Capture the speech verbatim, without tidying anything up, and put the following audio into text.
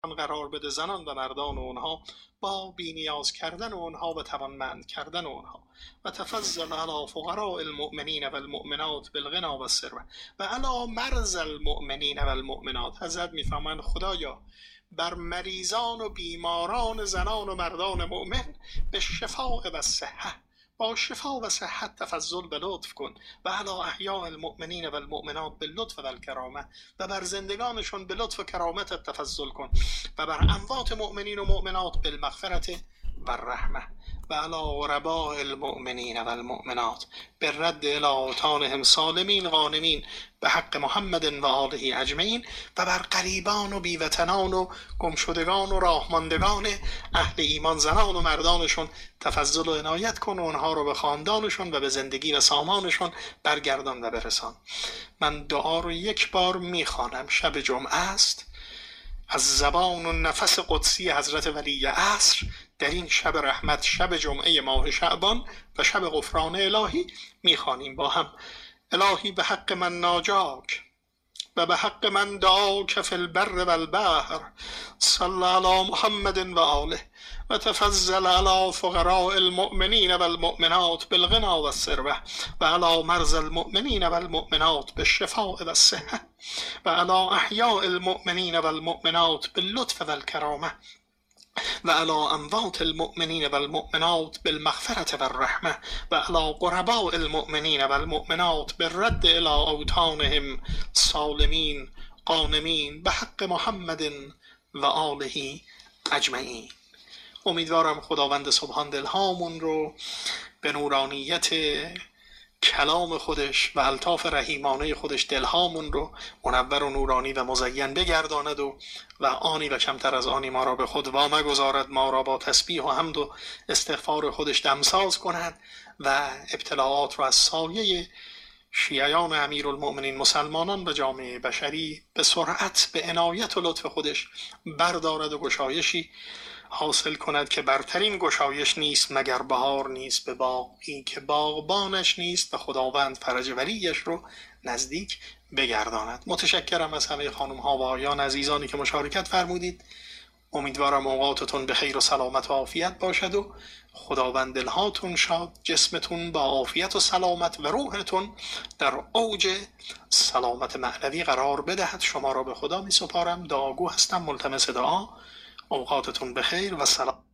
قرار بده زنان و مردان اونها با بینیاز کردن اونها و توانمند کردن اونها و تفضل علی فقراء المؤمنین و المؤمنات بالغنا و الثروة و علی مرض المؤمنین و المؤمنات. حضرت میفرمایند خدایا بر مریضان و بیماران زنان و مردان مؤمن به شفاء و صحت با شفا و صحت تفضل به لطف کن و علی احیاء المؤمنین و المؤمنات باللطف و الکرامه و بر زندگانشون به لطف و کرامت تفضل کن و بر اموات مؤمنین و مؤمنات بالمغفرت و الرحمه و علی غرباء المؤمنین و المؤمنات بالرد الی اوطانهم سالمین غانمین به حق محمد و آله اجمعین و بر غریبان و بیوطنان و گمشدگان و راهماندگان اهل ایمان زنان و مردانشون تفضل و عنایت کن و اونها رو به خاندانشون و به زندگی و سامانشون برگردان و برسان. من دعا رو یک بار میخوانم. شب جمعه است، از زبان و نفس قدسی حضرت ولی عصر در این شب رحمت، شب جمعه ماه شعبان و شب غفران الهی میخوانیم با هم. الهی به حق من ناجاک و به حق من دعاک فی البر و البحر صلی علی محمد و آله و تفضل علی فقراء المؤمنین و المؤمنات بالغنا و الثروة و علی مرض المؤمنین و المؤمنات بالشفاء و الصحة و علی احیاء المؤمنین و المؤمنات باللطف و الکرامه و علی اموات المؤمنین و المؤمنات بالمغفرة و الرحمه و علی غرباء المؤمنین و المؤمنات بالرد الی اوطانهم سالمین غانمین به حق محمد و آله اجمعین. امیدوارم خداوند سبحان دلهامون رو به نورانیت کلام خودش و الطاف رحیمانه خودش دلهامون رو منور و نورانی و مزین بگرداند و و آنی و کمتر از آنی ما را به خود وامه گذارد، ما را با تسبیح و حمد و استغفار خودش دمساز کند و ابتلاعات را از سایه شیعیان امیرالمؤمنین مسلمانان و جامعه بشری به سرعت به عنایت و لطف خودش بردارد و گشایشی حاصل کند که برترین گشایش نیست مگر بهار نیست به باغی که باغبانش نیست و خداوند فرج ولیش رو نزدیک بگرداند. متشکرم از همه خانم ها و آقایان عزیزانی که مشارکت فرمودید. امیدوارم اوقاتتون به خیر و سلامت و عافیت باشد و خداوند دلهاتون شاد، جسمتون با عافیت و سلامت و روحتون در اوج سلامت معنوی قرار بدهد. شما را به خدا می سپارم. دعاگو هستم، ملتمس دعا. اوقاتتون بخیر و سلام.